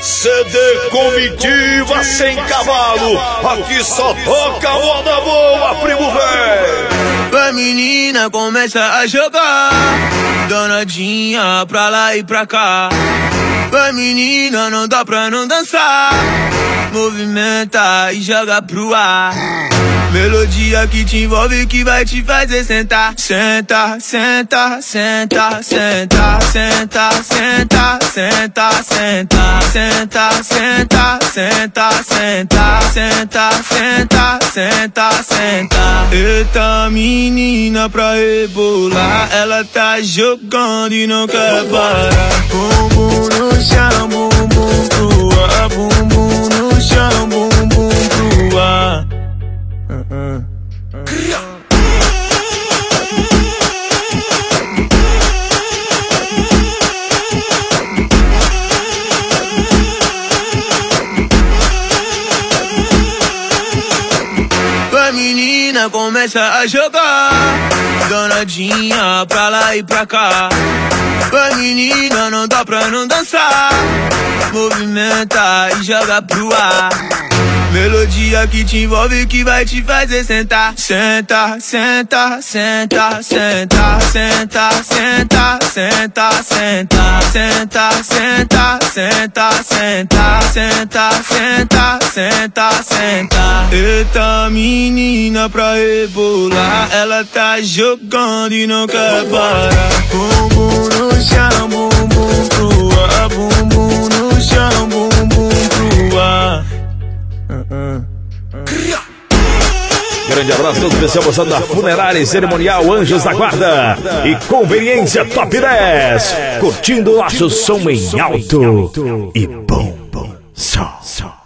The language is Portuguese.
CD Comitiva Sem Cavalo, aqui só toca moda boa, primo véi. A menina começa a jogar, danadinha pra lá e pra cá. A menina não dá pra não dançar, movimenta e joga pro ar. Melodia que te envolve, que vai te fazer sentar. Senta, senta, senta, senta, senta, senta, senta, senta, senta, senta, senta, senta, senta, senta, senta, senta. Eita menina pra rebolar, ela tá jogando e não quer parar. Bumbum no chão, bumbum pro ar, bumbum no chão, bumbum pro ar. A menina começa a jogar, danadinha pra lá e pra cá. A menina não dá pra não dançar, movimenta e joga pro ar. Melodia que te envolve, que vai te fazer sentar. Senta, senta, senta, senta, senta, senta, senta, senta, senta, senta, senta, senta, senta, senta, senta, senta. Eita menina pra rebolar, ela tá jogando e não quer parar. Bumbum no chão, bumbum pro ar, bumbum no chão, bumbum pro ar. Grande abraço todo especial, moçada da Funerária e Cerimonial Anjos da Guarda e Conveniência Top 10, curtindo nosso som em alto e bom, som.